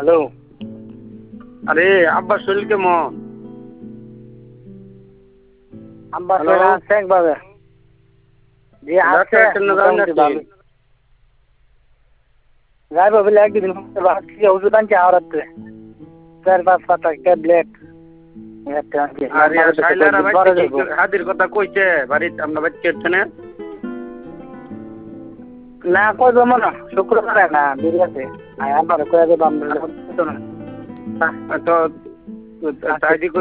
Hello. আরে আব্বা শরীর কেমন? আব্বা হ্যালো? শরীর আছে একভাবে। জি আছে ডাক্তার কেন যান মোটামুটি নাকি? ভালো। যাইব বলে একদিন ভাবছি ওষুধ আনছি আওরাতে 4-5 পাতা ট্যাবলেট। আরে শাইলারা ভাই কি হাদির কথা কইছে বাড়িতে আমরা বাচ্চা না? না কইব মনে শুক্রবারে না বিরিয়াতে আবার কয়ে দেব আমরা না তো তাই